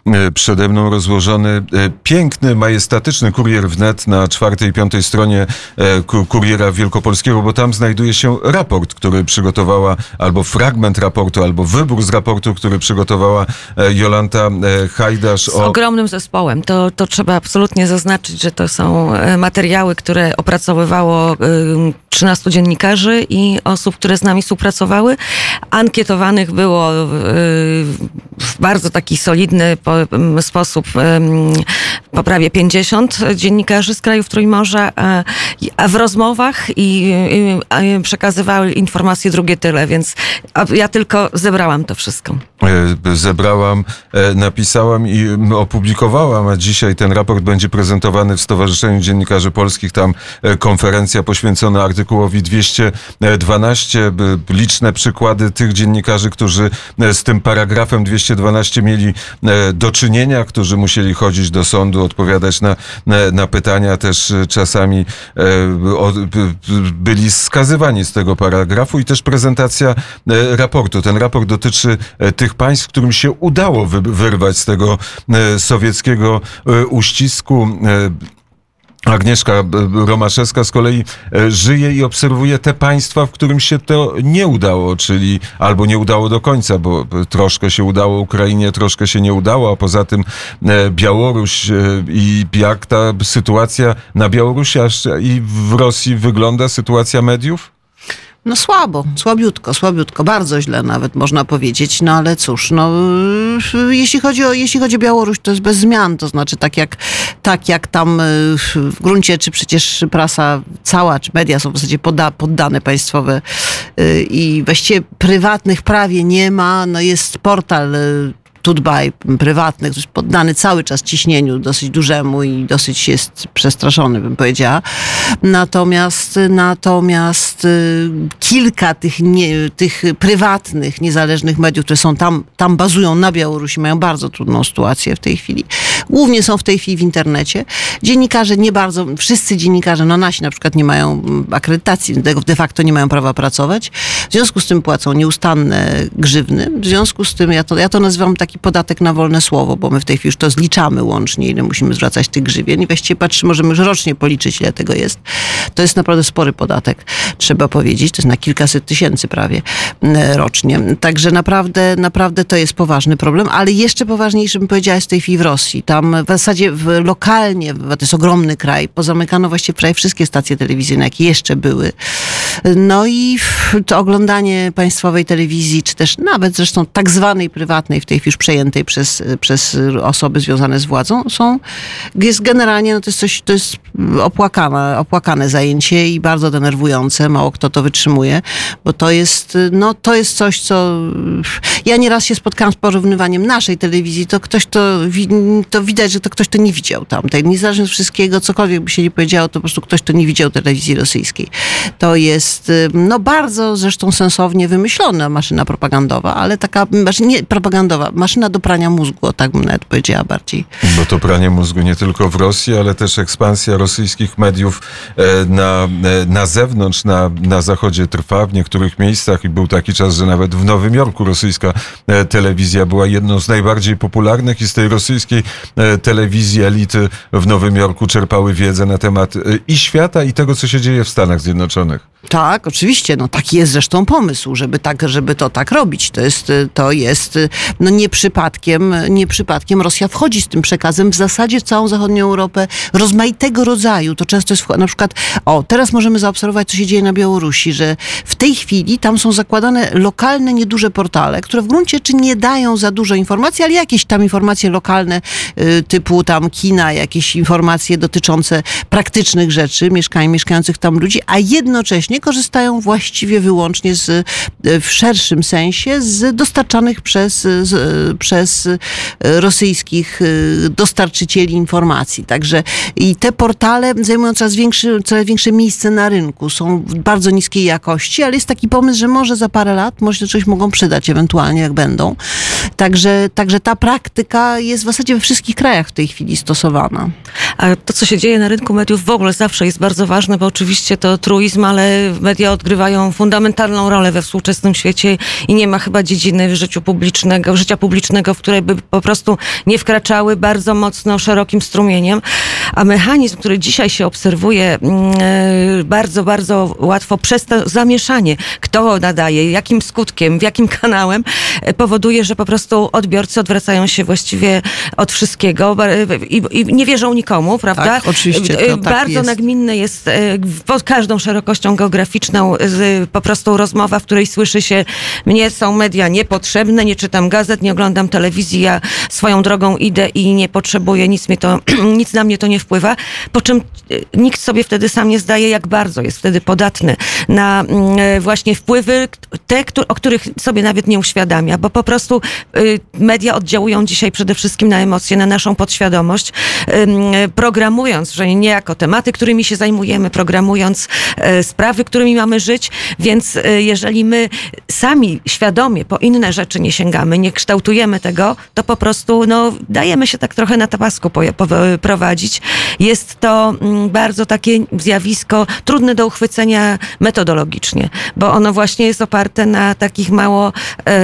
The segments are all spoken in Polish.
przede mną rozłożony piękny, majestatyczny kurier wnet na 4. i 5. stronie Kuriera Wielkopolskiego, bo tam znajduje się raport, który przygotowała, albo fragment raportu, albo wybór z raportu, który przygotowała Jolanta Hajdasz. Z ogromnym zespołem. To trzeba absolutnie zaznaczyć, że to są materiały, które opracowywało 13 dziennikarzy i osób, które z nami współpracowały. Ankietowanych było w bardzo taki solidny sposób po prawie 50 dziennikarzy z krajów Trójmorza, a w rozmowach i przekazywały informacje drugie tyle, więc ja tylko zebrałam to wszystko. Zebrałam, napisałam i opublikowałam, a dzisiaj ten raport będzie prezentowany w Stowarzyszeniu Dziennikarzy Polskich. Tam konferencja poświęcona artykułowi 212. Liczne przykłady tych dziennikarzy, którzy z tym paragrafem 212 mieli do czynienia, którzy musieli chodzić do sądu, odpowiadać na pytania, też czasami byli skazywani z tego paragrafu, i też prezentacja raportu. Ten raport dotyczy tych państw, którym się udało wyrwać z tego sowieckiego uścisku. Agnieszka Romaszewska z kolei żyje i obserwuje te państwa, w którym się to nie udało, czyli albo nie udało do końca, bo troszkę się udało Ukrainie, troszkę się nie udało, a poza tym Białoruś i jak ta sytuacja na Białorusi i w Rosji wygląda, sytuacja mediów? No słabiutko, bardzo źle nawet można powiedzieć, no ale cóż, jeśli chodzi o Białoruś, to jest bez zmian, to znaczy tak jak tam w gruncie, czy przecież prasa cała, czy media są w zasadzie poddane państwowe i właściwie prywatnych prawie nie ma, no jest portal Tutbaj prywatny, który jest poddany cały czas ciśnieniu dosyć dużemu i dosyć jest przestraszony, bym powiedziała. Natomiast kilka tych prywatnych, niezależnych mediów, które są tam bazują na Białorusi, mają bardzo trudną sytuację w tej chwili. Głównie są w tej chwili w internecie. Dziennikarze nie bardzo, wszyscy dziennikarze, nasi na przykład nie mają akredytacji, de facto nie mają prawa pracować. W związku z tym płacą nieustanne grzywny. W związku z tym ja to nazywam taki podatek na wolne słowo, bo my w tej chwili już to zliczamy łącznie, ile musimy zwracać tych grzywien i właściwie możemy już rocznie policzyć, ile tego jest. To jest naprawdę spory podatek, trzeba powiedzieć. To jest na kilkaset tysięcy prawie rocznie. Także naprawdę to jest poważny problem, ale jeszcze poważniejszy, bym powiedziała, jest w tej chwili w Rosji. Tam w zasadzie lokalnie, to jest ogromny kraj, pozamykano właściwie prawie wszystkie stacje telewizyjne, jakie jeszcze były. No i to oglądanie państwowej telewizji, czy też nawet zresztą tak zwanej prywatnej, w tej chwili już przejętej przez osoby związane z władzą, jest generalnie, to jest opłakane zajęcie i bardzo denerwujące. Mało kto to wytrzymuje, bo to jest coś, co ja nieraz się spotkałam z porównywaniem naszej telewizji, to widać, że to ktoś, kto nie widział tamtej. Niezależnie od wszystkiego, cokolwiek by się nie powiedziało, to po prostu ktoś, kto nie widział telewizji rosyjskiej. To jest bardzo zresztą sensownie wymyślona maszyna propagandowa, ale taka, nie propagandowa, maszyna do prania mózgu, tak bym nawet powiedziała bardziej. Bo to pranie mózgu nie tylko w Rosji, ale też ekspansja rosyjskich mediów na zewnątrz, na zachodzie trwa w niektórych miejscach i był taki czas, że nawet w Nowym Jorku rosyjska telewizja była jedną z najbardziej popularnych i z tej rosyjskiej telewizji elity w Nowym Jorku czerpały wiedzę na temat i świata, i tego, co się dzieje w Stanach Zjednoczonych. Tak, oczywiście. Taki jest zresztą pomysł, żeby to tak robić. To jest nie przypadkiem Rosja wchodzi z tym przekazem w zasadzie w całą zachodnią Europę rozmaitego rodzaju. To często jest na przykład, teraz możemy zaobserwować, co się dzieje na Białorusi, że w tej chwili tam są zakładane lokalne, nieduże portale, które w gruncie czy nie dają za dużo informacji, ale jakieś tam informacje lokalne typu tam kina, jakieś informacje dotyczące praktycznych rzeczy, mieszkających tam ludzi, a jednocześnie korzystają właściwie wyłącznie w szerszym sensie z dostarczanych przez rosyjskich dostarczycieli informacji. Także i te portale zajmują coraz większe miejsce na rynku. Są bardzo niskiej jakości, ale jest taki pomysł, że może za parę lat może się coś mogą przydać ewentualnie, jak będą. Także ta praktyka jest w zasadzie we wszystkich krajach w tej chwili stosowana. A to, co się dzieje na rynku mediów w ogóle zawsze jest bardzo ważne, bo oczywiście to truizm, ale media odgrywają fundamentalną rolę we współczesnym świecie i nie ma chyba dziedziny życia publicznego, publicznego, w które by po prostu nie wkraczały bardzo mocno szerokim strumieniem. A mechanizm, który dzisiaj się obserwuje bardzo, bardzo łatwo przez to zamieszanie, kto nadaje, jakim skutkiem, jakim kanałem, powoduje, że po prostu odbiorcy odwracają się właściwie od wszystkiego i nie wierzą nikomu, prawda? Tak, oczywiście. To tak bardzo jest. nagminne jest pod każdą szerokością geograficzną po prostu rozmowa, w której słyszy się: mnie są media niepotrzebne, nie czytam gazet, nie oglądam telewizji, ja swoją drogą idę i nie potrzebuję, nic na mnie to nie wpływa. Po czym nikt sobie wtedy sam nie zdaje, jak bardzo jest wtedy podatny na właśnie wpływy, te, o których sobie nawet nie uświadamia, bo po prostu media oddziałują dzisiaj przede wszystkim na emocje, na naszą podświadomość, programując, że niejako tematy, którymi się zajmujemy, programując sprawy, którymi mamy żyć, więc jeżeli my sami świadomie po inne rzeczy nie sięgamy, nie kształtujemy tego, to po prostu dajemy się tak trochę na tapasku prowadzić. Jest to bardzo takie zjawisko trudne do uchwycenia metodologicznie, bo ono właśnie jest oparte na takich mało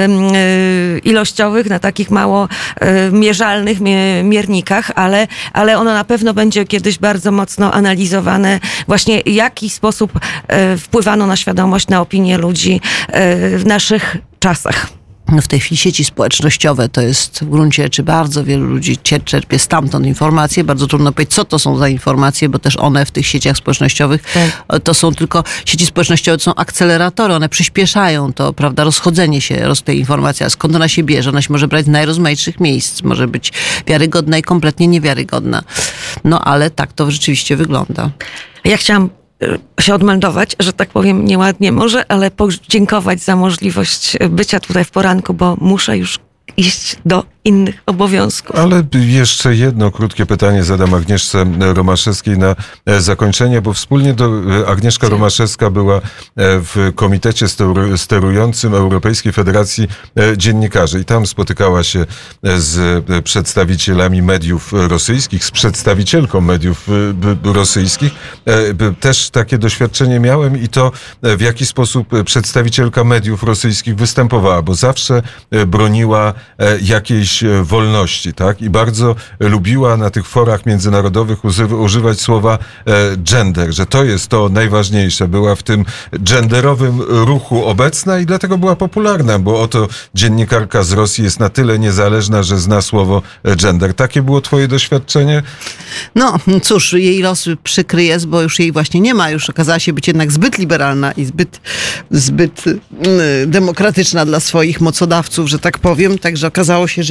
ilościowych, na takich mało mierzalnych miernikach, ale ono na pewno będzie kiedyś bardzo mocno analizowane, właśnie w jaki sposób wpływano na świadomość, na opinię ludzi w naszych czasach. W tej chwili sieci społecznościowe to jest w gruncie rzeczy bardzo wielu ludzi czerpie stamtąd informacje. Bardzo trudno powiedzieć, co to są za informacje, bo też one w tych sieciach społecznościowych to są tylko, sieci społecznościowe to są akceleratory, one przyspieszają to, prawda, rozchodzenie się tej informacji. A skąd ona się bierze? Ona się może brać z najrozmaitszych miejsc, może być wiarygodna i kompletnie niewiarygodna. No ale tak to rzeczywiście wygląda. Ja chciałam się odmeldować, że tak powiem nieładnie może, ale podziękować za możliwość bycia tutaj w poranku, bo muszę już iść do innych obowiązków. Ale jeszcze jedno krótkie pytanie zadam Agnieszce Romaszewskiej na zakończenie, bo wspólnie Agnieszka Romaszewska była w komitecie sterującym Europejskiej Federacji Dziennikarzy i tam spotykała się z przedstawicielami mediów rosyjskich, z przedstawicielką mediów rosyjskich. Też takie doświadczenie miałem i to, w jaki sposób przedstawicielka mediów rosyjskich występowała, bo zawsze broniła jakiejś wolności, tak? I bardzo lubiła na tych forach międzynarodowych używać słowa gender, że to jest to najważniejsze. Była w tym genderowym ruchu obecna i dlatego była popularna, bo oto dziennikarka z Rosji jest na tyle niezależna, że zna słowo gender. Takie było twoje doświadczenie? No cóż, jej los przykry jest, bo już jej właśnie nie ma. Już okazała się być jednak zbyt liberalna i zbyt demokratyczna dla swoich mocodawców, że tak powiem. Także okazało się, że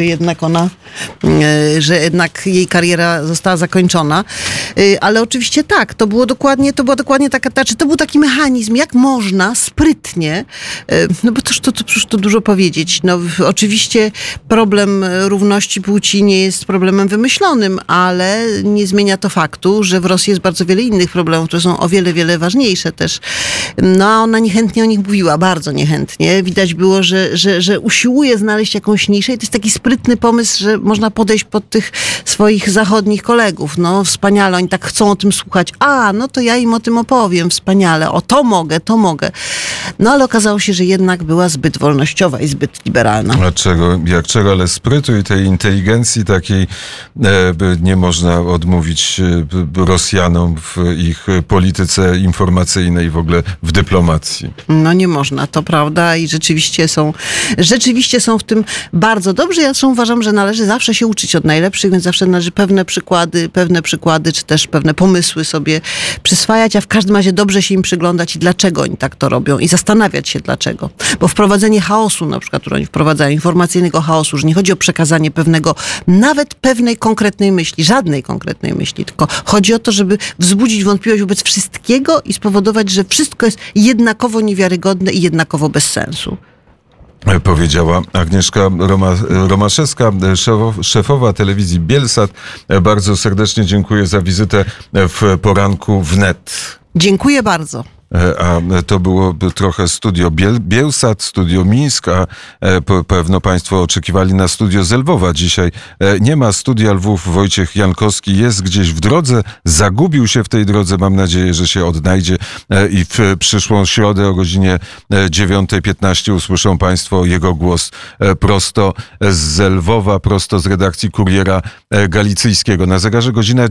jednak jej kariera została zakończona. Ale oczywiście tak, to była dokładnie taka, to był taki mechanizm, jak można sprytnie, no bo to dużo powiedzieć. No oczywiście problem równości płci nie jest problemem wymyślonym, ale nie zmienia to faktu, że w Rosji jest bardzo wiele innych problemów, które są o wiele, wiele ważniejsze też. No a ona niechętnie o nich mówiła, bardzo niechętnie. Widać było, że usiłuje znaleźć jakąś niszę i to jest taki sprytny pomysł, że można podejść pod tych swoich zachodnich kolegów. No wspaniale, oni tak chcą o tym słuchać. No to ja im o tym opowiem, wspaniale. To mogę. No ale okazało się, że jednak była zbyt wolnościowa i zbyt liberalna. A czego, ale sprytu i tej inteligencji takiej nie można odmówić Rosjanom w ich polityce informacyjnej, w ogóle w dyplomacji. No nie można, to prawda i rzeczywiście są w tym bardzo dobrze. Ja zresztą uważam, że należy zawsze się uczyć od najlepszych, więc zawsze należy pewne przykłady, czy też pewne pomysły sobie przyswajać, a w każdym razie dobrze się im przyglądać i dlaczego oni tak to robią i zastanawiać się dlaczego. Bo wprowadzenie chaosu, na przykład, które oni wprowadzają, informacyjnego chaosu, że nie chodzi o przekazanie nawet pewnej konkretnej myśli, żadnej konkretnej myśli, tylko chodzi o to, żeby wzbudzić wątpliwość wobec wszystkiego i spowodować, że wszystko jest jednakowo niewiarygodne i jednakowo bez sensu. Powiedziała Agnieszka Romaszewska, szefowa telewizji Bielsat. Bardzo serdecznie dziękuję za wizytę w poranku wnet. Dziękuję bardzo. A to było trochę studio Bielsat, studio Mińsk, a pewno państwo oczekiwali na studio z Lwowa. Dzisiaj nie ma studia Lwów. Wojciech Jankowski jest gdzieś w drodze, zagubił się w tej drodze. Mam nadzieję, że się odnajdzie i w przyszłą środę o godzinie 9:15 usłyszą państwo jego głos prosto z Lwowa, prosto z redakcji Kuriera Galicyjskiego. Na zegarze godzina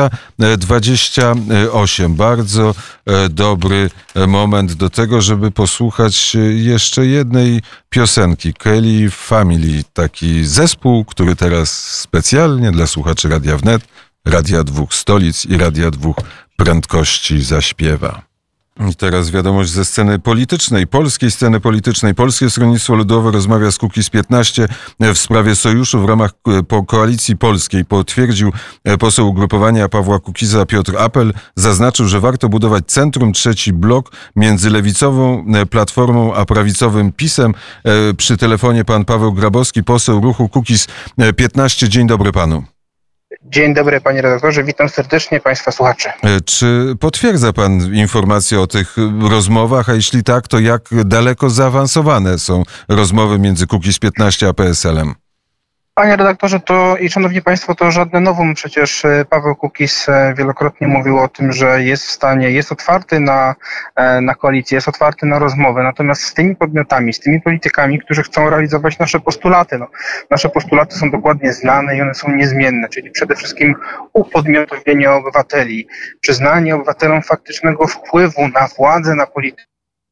9:28. Bardzo dobry moment do tego, żeby posłuchać jeszcze jednej piosenki. Kelly Family, taki zespół, który teraz specjalnie dla słuchaczy Radia Wnet, Radia Dwóch Stolic i Radia Dwóch Prędkości zaśpiewa. I teraz wiadomość ze sceny politycznej, polskiej sceny politycznej. Polskie Stronnictwo Ludowe rozmawia z Kukiz15 w sprawie sojuszu w ramach Koalicji Polskiej. Potwierdził poseł ugrupowania Pawła Kukiza Piotr Apel. Zaznaczył, że warto budować centrum, trzeci blok między lewicową Platformą a prawicowym PiS-em. Przy telefonie pan Paweł Grabowski, poseł ruchu Kukiz15. Dzień dobry panu. Dzień dobry, panie redaktorze, witam serdecznie państwa słuchaczy. Czy potwierdza pan informacje o tych rozmowach, a jeśli tak, to jak daleko zaawansowane są rozmowy między Kukiz15 a PSL-em? Panie redaktorze, szanowni państwo, to żadne novum. Przecież Paweł Kukiz wielokrotnie mówił o tym, że jest w stanie, jest otwarty na koalicję, jest otwarty na rozmowę. Natomiast z tymi podmiotami, z tymi politykami, którzy chcą realizować nasze postulaty, nasze postulaty są dokładnie znane i one są niezmienne, czyli przede wszystkim upodmiotowienie obywateli, przyznanie obywatelom faktycznego wpływu na władzę, na politykę,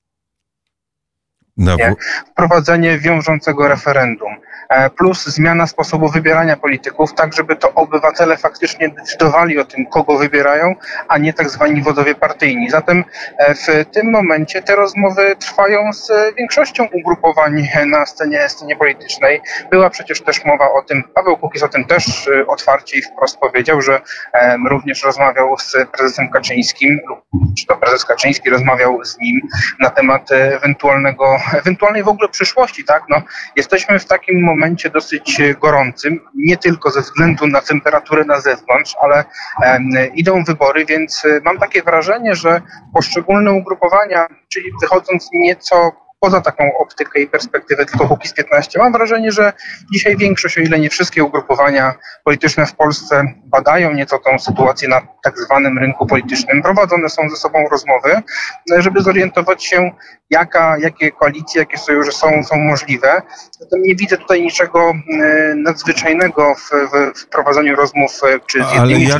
wprowadzenie wiążącego referendum, plus zmiana sposobu wybierania polityków, tak żeby to obywatele faktycznie decydowali o tym, kogo wybierają, a nie tak zwani wodzowie partyjni. Zatem w tym momencie te rozmowy trwają z większością ugrupowań na scenie politycznej. Była przecież też mowa o tym, Paweł Kukiz o tym też otwarcie i wprost powiedział, że również rozmawiał z prezesem Kaczyńskim, czy to prezes Kaczyński rozmawiał z nim na temat ewentualnej w ogóle przyszłości, tak? Jesteśmy w takim momencie dosyć gorącym, nie tylko ze względu na temperaturę na zewnątrz, ale idą wybory, więc mam takie wrażenie, że poszczególne ugrupowania, czyli wychodząc nieco poza taką optykę i perspektywę tylko Kukiz15, mam wrażenie, że dzisiaj większość, o ile nie wszystkie ugrupowania polityczne w Polsce badają nieco tą sytuację na tak zwanym rynku politycznym. Prowadzone są ze sobą rozmowy, żeby zorientować się, jakie koalicje, jakie sojusze są możliwe. Zatem nie widzę tutaj niczego nadzwyczajnego w prowadzeniu rozmów, czy z jednymi,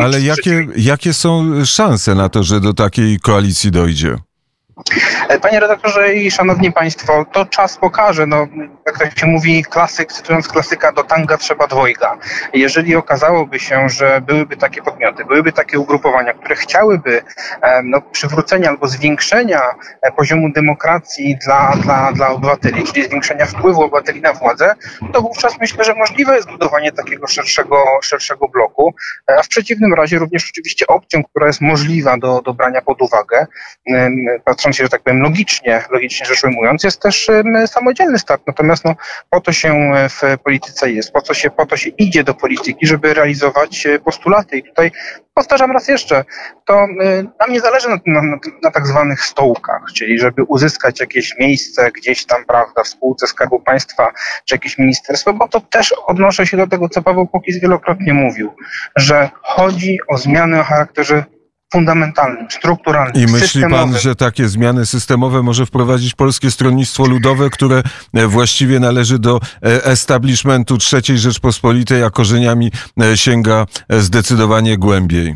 jakie są szanse na to, że do takiej koalicji dojdzie? Panie redaktorze i szanowni państwo, to czas pokaże. Jak to się mówi, klasyk, cytując klasyka, do tanga trzeba dwojga. Jeżeli okazałoby się, że byłyby takie podmioty, byłyby takie ugrupowania, które chciałyby przywrócenia albo zwiększenia poziomu demokracji dla obywateli, czyli zwiększenia wpływu obywateli na władzę, to wówczas myślę, że możliwe jest budowanie takiego szerszego bloku. A w przeciwnym razie również oczywiście opcją, która jest możliwa do brania pod uwagę, patrząc się, że tak powiem, logicznie rzecz ujmując, jest też samodzielny start. Natomiast po to się w polityce jest, po to się idzie do polityki, żeby realizować postulaty. I tutaj powtarzam raz jeszcze, to nam nie zależy na tak zwanych stołkach, czyli żeby uzyskać jakieś miejsce gdzieś tam, prawda, w spółce Skarbu Państwa czy jakieś ministerstwo, bo to też odnoszę się do tego, co Paweł Kukiz wielokrotnie mówił, że chodzi o zmiany o charakterze fundamentalnym, strukturalnym, I myśli systemowym. pan, że takie zmiany systemowe może wprowadzić Polskie Stronnictwo Ludowe, które właściwie należy do establishmentu III Rzeczpospolitej, a korzeniami sięga zdecydowanie głębiej?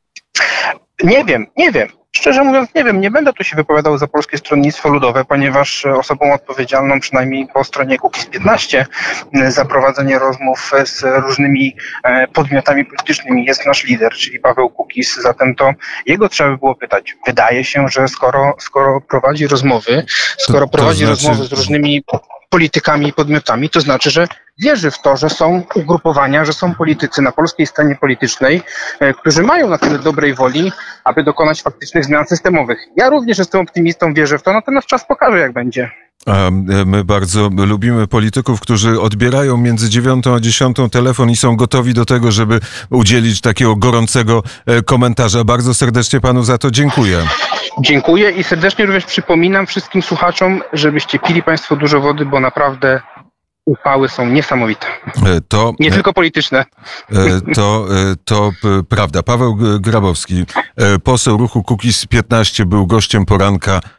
Nie wiem. Szczerze mówiąc, nie wiem, nie będę tu się wypowiadał za Polskie Stronnictwo Ludowe, ponieważ osobą odpowiedzialną, przynajmniej po stronie Kukiz15, za prowadzenie rozmów z różnymi podmiotami politycznymi jest nasz lider, czyli Paweł Kukiz. Zatem to jego trzeba by było pytać. Wydaje się, że skoro prowadzi rozmowy, rozmowy z różnymi politykami i podmiotami, to znaczy, że wierzy w to, że są ugrupowania, że są politycy na polskiej scenie politycznej, którzy mają na tyle dobrej woli, aby dokonać faktycznych zmian systemowych. Ja również jestem optymistą, wierzę w to, natomiast czas pokaże, jak będzie. A my bardzo lubimy polityków, którzy odbierają między 9 a 10 telefon i są gotowi do tego, żeby udzielić takiego gorącego komentarza. Bardzo serdecznie panu za to dziękuję. Dziękuję i serdecznie również przypominam wszystkim słuchaczom, żebyście pili Państwo dużo wody, bo naprawdę upały są niesamowite. Nie tylko polityczne. To prawda. Paweł Grabowski, poseł ruchu Kukiz 15, był gościem poranka